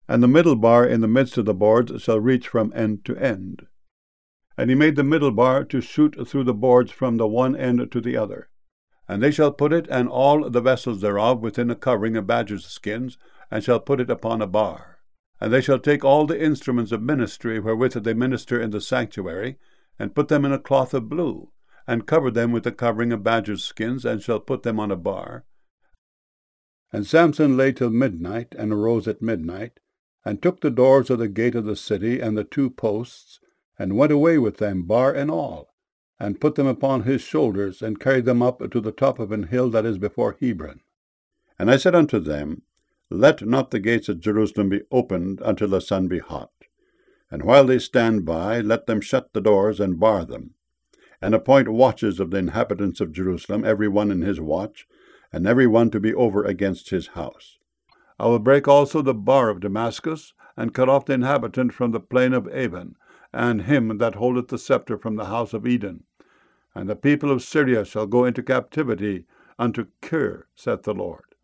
And the middle bar in the midst of the boards shall reach from end to end. And he made the middle bar to shoot through the boards from the one end to the other. And they shall put it and all the vessels thereof within a covering of badgers' skins, and shall put it upon a bar. And they shall take all the instruments of ministry wherewith they minister in the sanctuary, and put them in a cloth of blue, and cover them with a covering of badgers' skins, and shall put them on a bar. And Samson lay till midnight, and arose at midnight, and took the doors of the gate of the city, and the 2 posts, and went away with them, bar and all, and put them upon his shoulders, and carried them up to the top of an hill that is before Hebron. And I said unto them, Let not the gates of Jerusalem be opened until the sun be hot. And while they stand by, let them shut the doors and bar them. And appoint watches of the inhabitants of Jerusalem, every one in his watch, and every one to be over against his house. I will break also the bar of Damascus, and cut off the inhabitant from the plain of Avon, and him that holdeth the scepter from the house of Eden. And the people of Syria shall go into captivity unto Kir, saith the Lord.